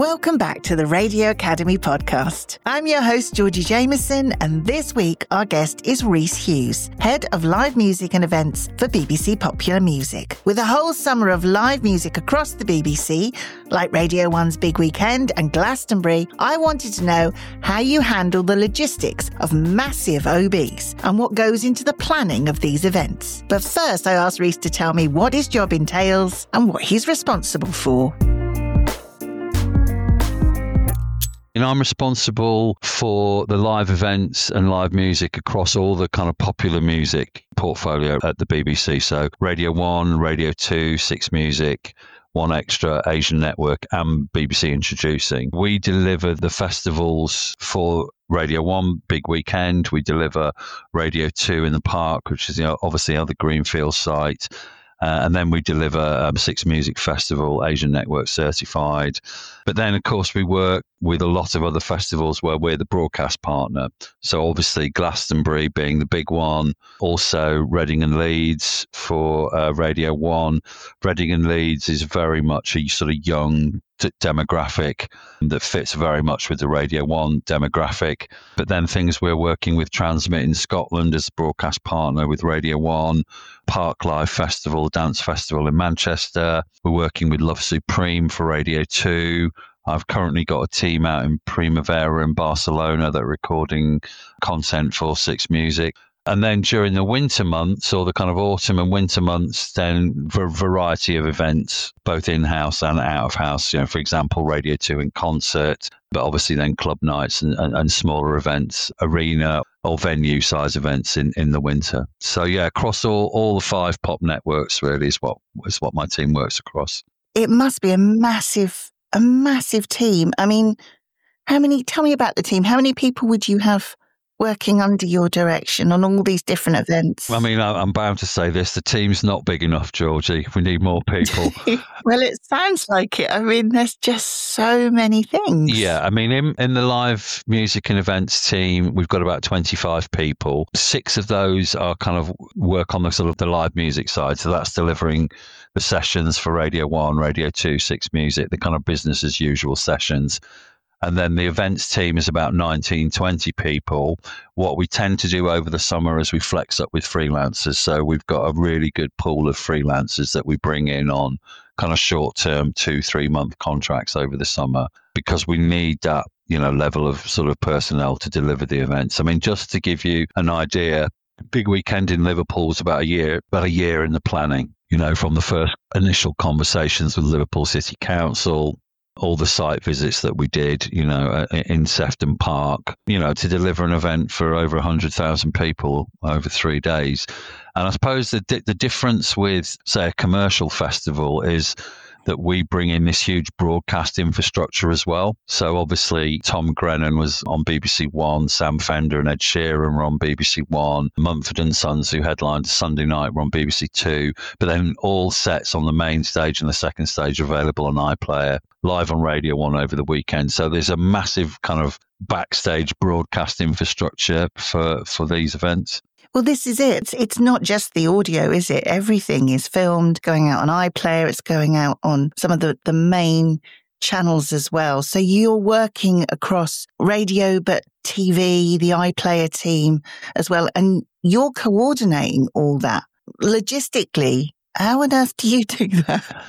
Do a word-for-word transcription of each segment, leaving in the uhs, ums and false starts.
Welcome back to the Radio Academy podcast. I'm your host, Georgie Jameson, and this week our guest is Rhys Hughes, Head of Live Music and Events for B B C Popular Music. With a whole summer of live music across the B B C, like Radio one's Big Weekend and Glastonbury, I wanted to know how you handle the logistics of massive O Bs and what goes into the planning of these events. But first, I asked Rhys to tell me what his job entails and what he's responsible for. You know, I'm responsible for the live events and live music across all the kind of popular music portfolio at the B B C. So Radio one, Radio two, Six Music, One Extra, Asian Network and B B C Introducing. We deliver the festivals for Radio one, Big Weekend. We deliver Radio two in the Park, which is, you know, obviously on the Greenfield site. Uh, and then we deliver um, Six Music Festival, Asian Network certified. But then, of course, we work with a lot of other festivals where we're the broadcast partner. So obviously Glastonbury being the big one, also Reading and Leeds for uh, Radio one. Reading and Leeds is very much a sort of young d- demographic that fits very much with the Radio one demographic. But then things we're working with Transmit in Scotland as a broadcast partner with Radio one, Park Live Festival, Dance Festival in Manchester. We're working with Love Supreme for Radio two. I've currently got a team out in Primavera in Barcelona that are recording content for Six Music. And then during the winter months, or the kind of autumn and winter months, then for a variety of events, both in-house and out-of-house. You know, for example, Radio two in concert, but obviously then club nights and, and, and smaller events, arena or venue size events in, in the winter. So yeah, across all, all the five pop networks really is what is what my team works across. It must be a massive, a massive team. I mean, how many, tell me about the team. How many people would you have working under your direction on all these different events? I mean, I'm bound to say this. The team's not big enough, Georgie. We need more people. Well, it sounds like it. I mean, there's just so many things. Yeah, I mean, in, in the live music and events team, we've got about twenty-five people. Six of those are kind of work on the sort of the live music side. So that's delivering the sessions for Radio one, Radio two, Six Music, the kind of business as usual sessions. And then the events team is about nineteen, twenty people. What we tend to do over the summer is we flex up with freelancers. So we've got a really good pool of freelancers that we bring in on kind of short-term, two, three-month contracts over the summer because we need that, you know, level of sort of personnel to deliver the events. I mean, just to give you an idea, Big Weekend in Liverpool was about a year, about a year in the planning, you know, from the first initial conversations with Liverpool City Council, all the site visits that we did, you know, in Sefton Park, you know, to deliver an event for over one hundred thousand people over three days. And I suppose the di- the difference with, say, a commercial festival is that we bring in this huge broadcast infrastructure as well. So obviously Tom Grennan was on B B C One, Sam Fender and Ed Sheeran were on B B C One, Mumford and Sons, who headlined Sunday night, were on B B C Two, but then all sets on the main stage and the second stage are available on iPlayer, live on Radio one over the weekend. So there's a massive kind of backstage broadcast infrastructure for, for these events. Well, this is it. It's not just the audio, is it? Everything is filmed, going out on iPlayer. It's going out on some of the, the main channels as well. So you're working across radio, but T V, the iPlayer team as well. And you're coordinating all that. Logistically, how on earth do you do that?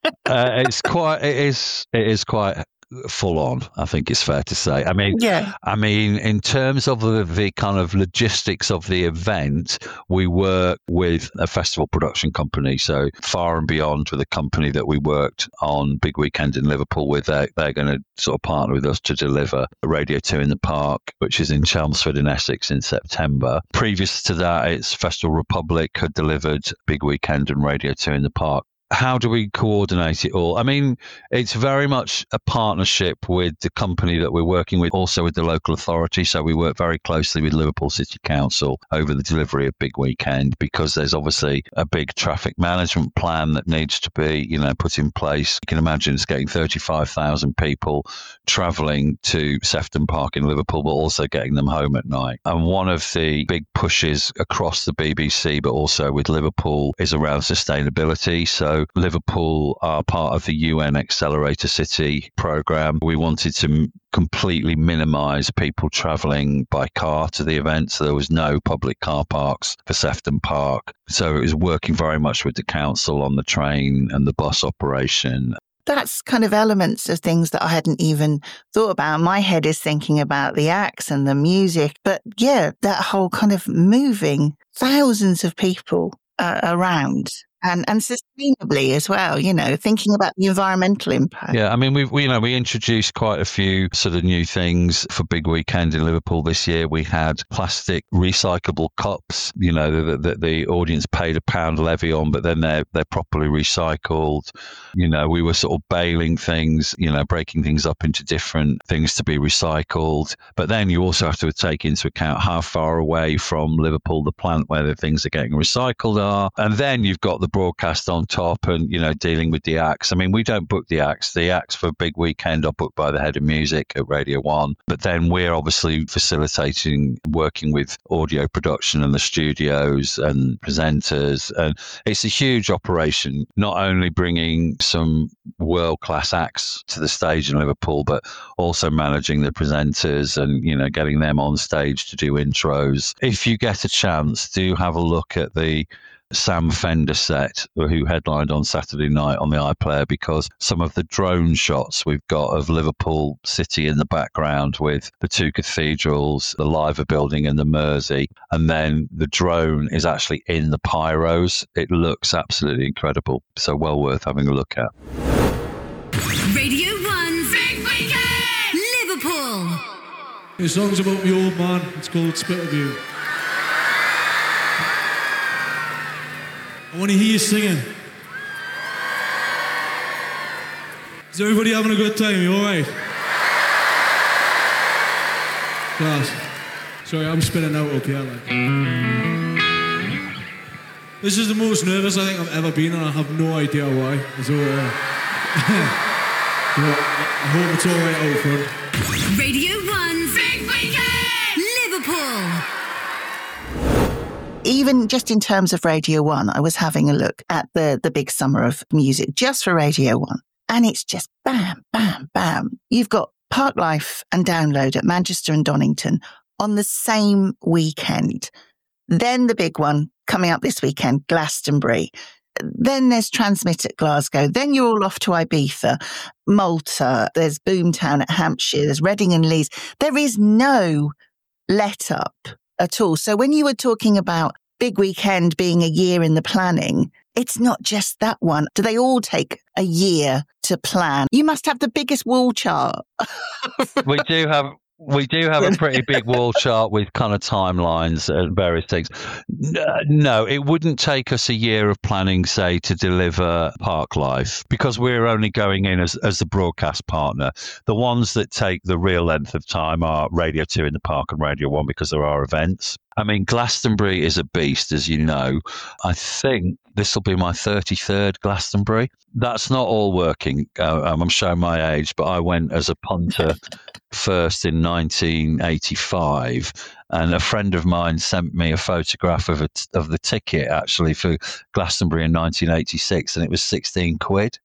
uh, it's quite, it is, it is quite full on, I think it's fair to say. I mean, yeah. I mean, in terms of the, the kind of logistics of the event, we work with a festival production company. So Far and Beyond with a company that we worked on Big Weekend in Liverpool with. They're, they're going to sort of partner with us to deliver Radio two in the Park, which is in Chelmsford in Essex in September. Previous to that, it's Festival Republic had delivered Big Weekend and Radio two in the Park. How do we coordinate it all? I mean, it's very much a partnership with the company that we're working with, also with the local authority. So we work very closely with Liverpool City Council over the delivery of Big Weekend because there's obviously a big traffic management plan that needs to be, you know, put in place. You can imagine it's getting thirty-five thousand people travelling to Sefton Park in Liverpool, but also getting them home at night. And one of the big pushes across the B B C, but also with Liverpool, is around sustainability. So also Liverpool are part of the U N Accelerator City program. We wanted to m- completely minimise people travelling by car to the event, so there was no public car parks for Sefton Park. So it was working very much with the council on the train and the bus operation. That's kind of elements of things that I hadn't even thought about. My head is thinking about the acts and the music, but yeah, that whole kind of moving thousands of people uh, around. And and sustainably as well, you know, thinking about the environmental impact. Yeah, I mean, we we you know we introduced quite a few sort of new things for Big Weekend in Liverpool this year. We had plastic recyclable cups, you know, that the, the audience paid a pound levy on, but then they're they're properly recycled. You know, we were sort of baling things, you know, breaking things up into different things to be recycled. But then you also have to take into account how far away from Liverpool the plant where the things are getting recycled are, and then you've got the broadcast on top and, you know, dealing with the acts. I mean, we don't book the acts. The acts for Big Weekend are booked by the head of music at Radio One. But then we're obviously facilitating, working with audio production and the studios and presenters. And it's a huge operation, not only bringing some world-class acts to the stage in Liverpool, but also managing the presenters and, you know, getting them on stage to do intros. If you get a chance, do have a look at the Sam Fender set, who headlined on Saturday night on the iPlayer, because some of the drone shots we've got of Liverpool City in the background with the two cathedrals, the Liver building and the Mersey, and then the drone is actually in the pyros. It looks absolutely incredible. So well worth having a look at. Radio One's Big Weekend, Liverpool. The song's about my old man. It's called Spit of You. I want to hear you singing. Is everybody having a good time? You all right? Class. Sorry, I'm spinning out up here. Like. This is the most nervous I think I've ever been, and I have no idea why. So, uh, I hope it's all right out front. Radio One's Big Weekend, Liverpool. Even just in terms of Radio One, I was having a look at the, the big summer of music just for Radio One. And it's just bam, bam, bam. You've got Parklife and Download at Manchester and Donington on the same weekend. Then the big one coming up this weekend, Glastonbury. Then there's Transmit at Glasgow. Then you're all off to Ibiza, Malta. There's Boomtown at Hampshire. There's Reading and Leeds. There is no let up at all. So when you were talking about Big Weekend being a year in the planning, it's not just that one. Do they all take a year to plan? You must have the biggest wall chart. We do have we do have a pretty big wall chart with kind of timelines and various things. No, it wouldn't take us a year of planning, say, to deliver Parklife, because we're only going in as, as the broadcast partner. The ones that take the real length of time are Radio two in the Park and Radio one, because there are events. I mean, Glastonbury is a beast, as you know. I think this will be my thirty-third Glastonbury. That's not all working. Uh, um, I'm showing my age, but I went as a punter first in nineteen eighty-five, and a friend of mine sent me a photograph of a, of the ticket actually for Glastonbury in nineteen eighty-six, and it was sixteen quid.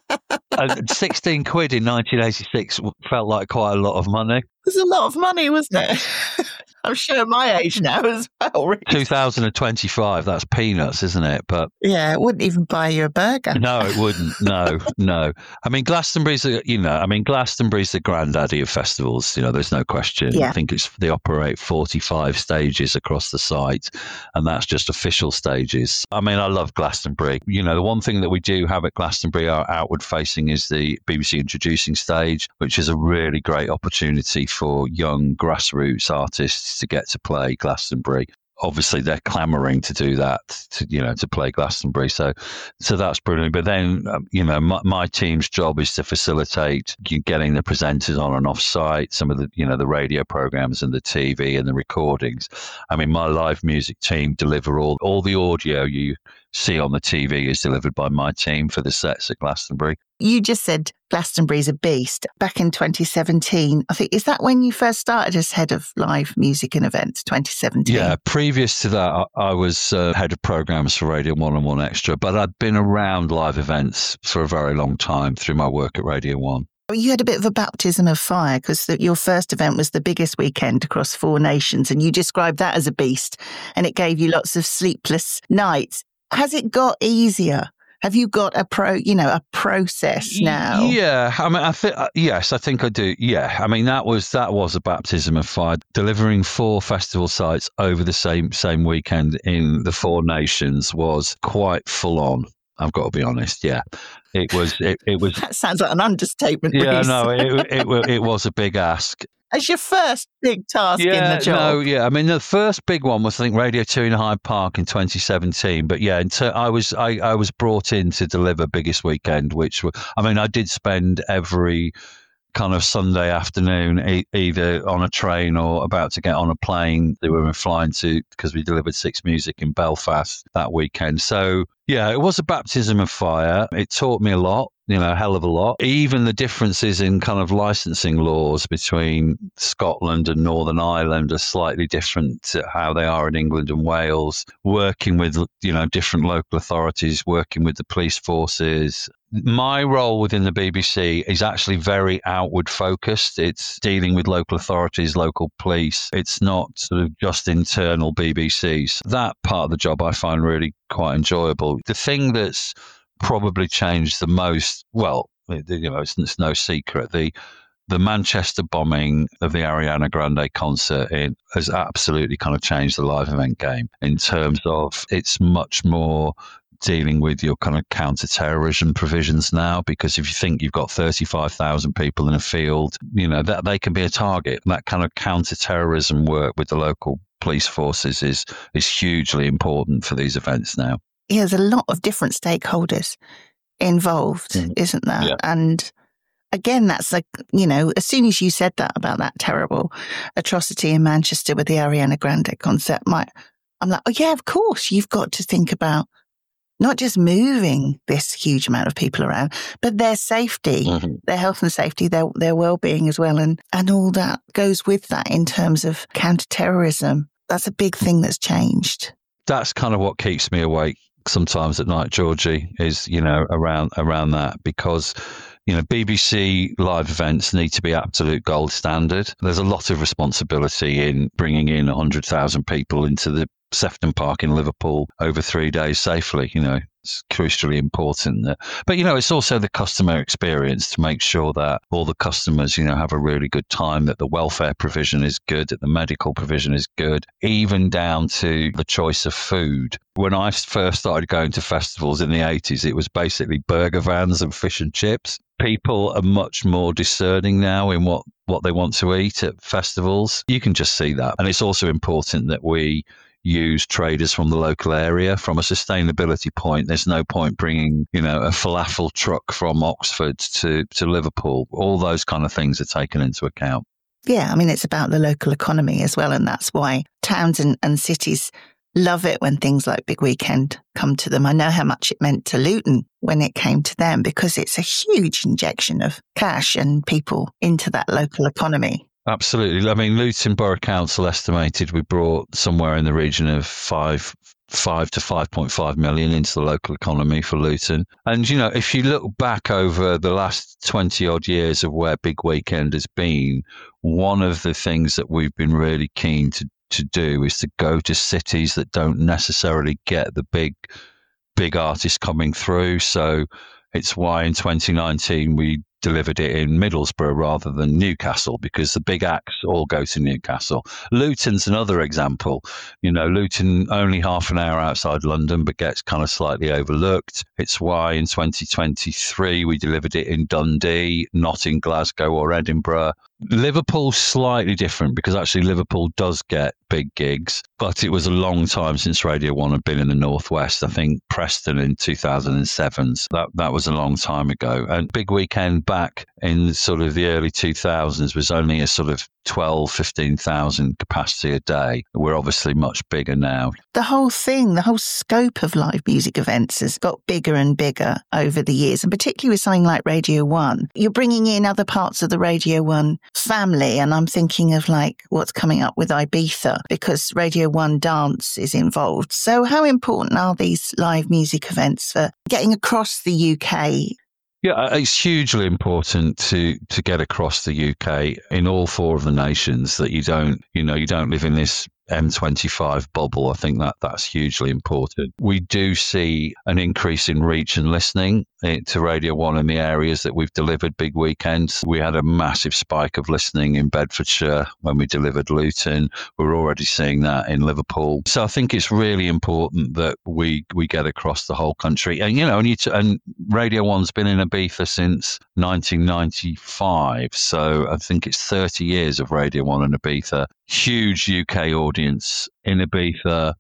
And sixteen quid in nineteen eighty-six felt like quite a lot of money. It was a lot of money, wasn't it? I'm sure my age now as well. Really. two thousand twenty-five, that's peanuts, isn't it? But yeah, it wouldn't even buy you a burger. No, it wouldn't. No, no. I mean, Glastonbury's, a, you know, I mean, Glastonbury's the granddaddy of festivals. You know, there's no question. Yeah. I think it's they operate forty-five stages across the site, and that's just official stages. I mean, I love Glastonbury. You know, the one thing that we do have at Glastonbury, our outward facing, is the B B C Introducing Stage, which is a really great opportunity for young grassroots artists to get to play Glastonbury. Obviously, they're clamouring to do that, to you know, to play Glastonbury. So, so that's brilliant. But then, um, you know, my, my team's job is to facilitate getting the presenters on and off site, some of the, you know, the radio programs and the T V and the recordings. I mean, my live music team deliver all all the audio you see on the T V is delivered by my team for the sets at Glastonbury. You just said Glastonbury's a beast. Back in twenty seventeen, I think, is that when you first started as head of live music and events, twenty seventeen? Yeah, previous to that, I, I was uh, head of programs for Radio one and One Extra, but I'd been around live events for a very long time through my work at Radio one. You had a bit of a baptism of fire because your first event was the biggest weekend across four nations, and you described that as a beast, and it gave you lots of sleepless nights. Has it got easier? Have you got a pro, you know, a process now? Yeah, I mean, I think yes, I think I do. Yeah, I mean that was that was a baptism of fire. Delivering four festival sites over the same same weekend in the four nations was quite full on. I've got to be honest. Yeah, it was. It, it was. That sounds like an understatement. Yeah, Reece. no, it, it it was a big ask. As your first big task yeah, in the job. No, yeah. I mean, the first big one was, I think, Radio two in Hyde Park in twenty seventeen. But yeah, ter- I was I, I was brought in to deliver Biggest Weekend, which, I mean, I did spend every kind of Sunday afternoon e- either on a train or about to get on a plane that we were flying to, because we delivered Six Music in Belfast that weekend. So yeah, it was a baptism of fire. It taught me a lot, you know, a hell of a lot. Even the differences in kind of licensing laws between Scotland and Northern Ireland are slightly different to how they are in England and Wales. Working with, you know, different local authorities, working with the police forces. My role within the B B C is actually very outward focused. It's dealing with local authorities, local police. It's not sort of just internal B B Cs. That part of the job I find really quite enjoyable. The thing that's probably changed the most, well, you know, it's, it's no secret, the the Manchester bombing of the Ariana Grande concert in, has absolutely kind of changed the live event game in terms of it's much more dealing with your kind of counter-terrorism provisions now, because if you think you've got thirty-five thousand people in a field, you know, that they can be a target. That kind of counter-terrorism work with the local police forces is is hugely important for these events now. Yeah, there's a lot of different stakeholders involved, mm. isn't there? Yeah. And again, that's like, you know, as soon as you said that about that terrible atrocity in Manchester with the Ariana Grande concert, my, I'm like, oh yeah, of course, you've got to think about not just moving this huge amount of people around, but their safety, mm-hmm. their health and safety, their their well-being as well. And, and all that goes with that in terms of counter-terrorism. That's a big thing that's changed. That's kind of what keeps me awake sometimes at night, Georgie, is, you know, around around that, because, you know, B B C live events need to be absolute gold standard. There's a lot of responsibility in bringing in one hundred thousand people into the Sefton Park in Liverpool over three days safely. You know, it's crucially important. But, you know, it's also the customer experience to make sure that all the customers, you know, have a really good time, that the welfare provision is good, that the medical provision is good, even down to the choice of food. When I first started going to festivals in the eighties, it was basically burger vans and fish and chips. People are much more discerning now in what, what they want to eat at festivals. You can just see that. And it's also important that we use traders from the local area. From a sustainability point, there's no point bringing, you know, a falafel truck from Oxford to, to Liverpool. All those kind of things are taken into account. Yeah, I mean, it's about the local economy as well. And that's why towns and, and cities love it when things like Big Weekend come to them. I know how much it meant to Luton when it came to them, because it's a huge injection of cash and people into that local economy. Absolutely. I mean, Luton Borough Council estimated we brought somewhere in the region of five, five to five point five million into the local economy for Luton. And, you know, if you look back over the last twenty odd years of where Big Weekend has been, one of the things that we've been really keen to, to do is to go to cities that don't necessarily get the big, big artists coming through. So it's why in twenty nineteen we delivered it in Middlesbrough rather than Newcastle, because the big acts all go to Newcastle. Luton's another example. You know, Luton only half an hour outside London, but gets kind of slightly overlooked. It's why in twenty twenty-three we delivered it in Dundee, not in Glasgow or Edinburgh. Liverpool's slightly different, because actually Liverpool does get big gigs, but it was a long time since Radio one had been in the Northwest. I think Preston in two thousand seven. That that was a long time ago. And Big Weekend back in sort of the early two thousands was only a sort of twelve, fifteen thousand capacity a day. We're obviously much bigger now. The whole thing, the whole scope of live music events has got bigger and bigger over the years, and particularly with something like Radio One. You're bringing in other parts of the Radio One family, and I'm thinking of like what's coming up with Ibiza, because Radio One Dance is involved. So how important are these live music events for getting across the U K? Yeah, it's hugely important to to get across the U K in all four of the nations, that you don't, you know, you don't live in this M twenty-five bubble. I think that that's hugely important. We do see an increase in reach and listening to Radio One in the areas that we've delivered big weekends. We had a massive spike of listening in Bedfordshire when we delivered Luton. We're already seeing that in Liverpool. So I think it's really important that we we get across the whole country. And, you know, and, you t- and Radio One's been in Ibiza since nineteen ninety-five. So I think it's thirty years of Radio One in Ibiza. Huge U K audience in Ibiza.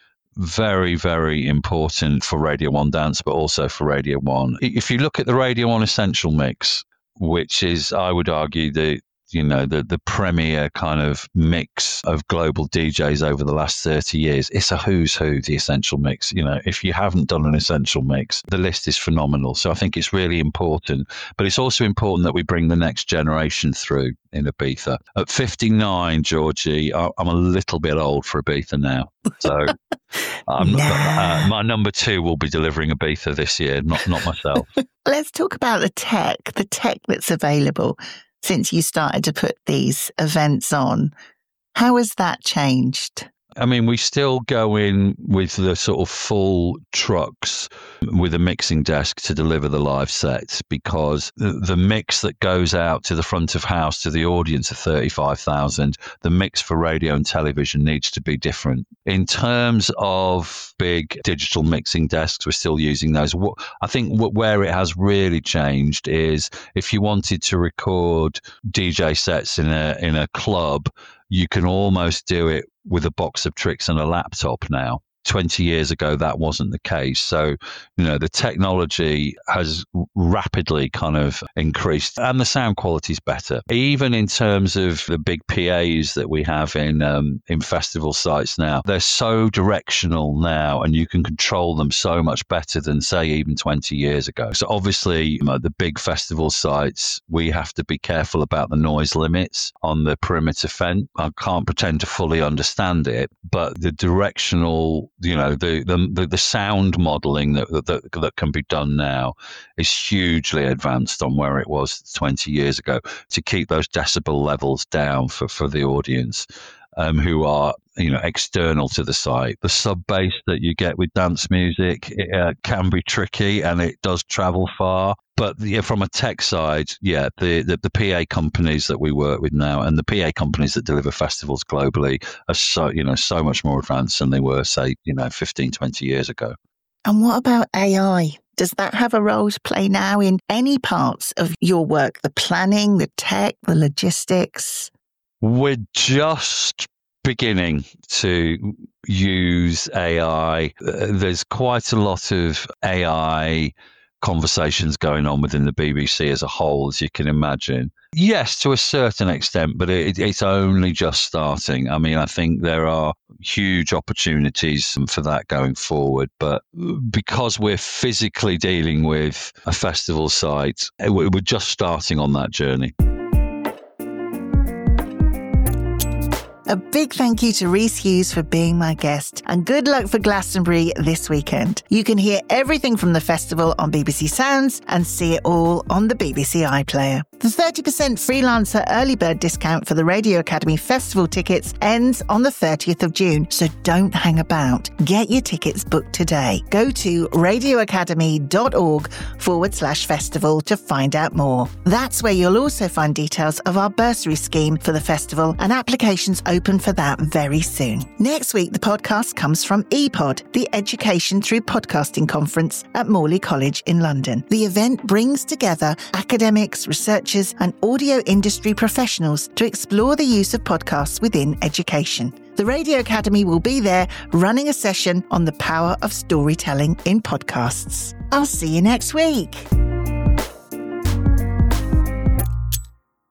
Very, very important for Radio One Dance, but also for Radio One. If you look at the Radio One Essential Mix, which is, I would argue, the you know the the premier kind of mix of global D Js over the last thirty years, it's a who's who, the Essential Mix. You know, if you haven't done an Essential Mix, the list is phenomenal. So I think it's really important, but it's also important that we bring the next generation through in Ibiza. At fifty-nine, Georgie, I'm a little bit old for Ibiza now. So um, nah. uh, my number two will be delivering Ibiza this year, not not myself. Let's talk about the tech, the tech that's available since you started to put these events on. How has that changed? I mean, we still go in with the sort of full trucks with a mixing desk to deliver the live sets, because the, the mix that goes out to the front of house to the audience of thirty-five thousand, the mix for radio and television needs to be different. In terms of big digital mixing desks, we're still using those. I think where it has really changed is if you wanted to record D J sets in a in a club, you can almost do it with a box of tricks and a laptop now. twenty years ago, that wasn't the case. So, you know, the technology has rapidly kind of increased, and the sound quality is better. Even in terms of the big P As that we have in um, in festival sites now, they're so directional now, and you can control them so much better than, say, even twenty years ago. So obviously, you know, the big festival sites, we have to be careful about the noise limits on the perimeter fence. I can't pretend to fully understand it, but the directional, you know, the the the sound modeling that, that that can be done now is hugely advanced on where it was twenty years ago, to keep those decibel levels down for, for the audience um, who are, you know, external to the site. The sub bass that you get with dance music it, uh, can be tricky, and it does travel far. But yeah, from a tech side, yeah, the, the, the P A companies that we work with now, and the P A companies that deliver festivals globally, are so, you know, so much more advanced than they were, say, you know, fifteen, twenty years ago. And what about A I? Does that have a role to play now in any parts of your work? The planning, the tech, the logistics? We're just beginning to use A I. There's quite a lot of A I conversations going on within the B B C as a whole, as you can imagine. Yes, to a certain extent, but it, it's only just starting. I mean, I think there are huge opportunities for that going forward, but because we're physically dealing with a festival site, we're just starting on that journey. A big thank you to Rhys Hughes for being my guest, and good luck for Glastonbury this weekend. You can hear everything from the festival on B B C Sounds and see it all on the B B C iPlayer. The thirty percent freelancer early bird discount for the Radio Academy Festival tickets ends on the thirtieth of June, so don't hang about. Get your tickets booked today. Go to radioacademy.org forward slash festival to find out more. That's where you'll also find details of our bursary scheme for the festival, and applications open for that very soon. Next week, the podcast comes from E Pod, the Education Through Podcasting Conference at Morley College in London. The event brings together academics, researchers, and audio industry professionals to explore the use of podcasts within education. The Radio Academy will be there running a session on the power of storytelling in podcasts. I'll see you next week.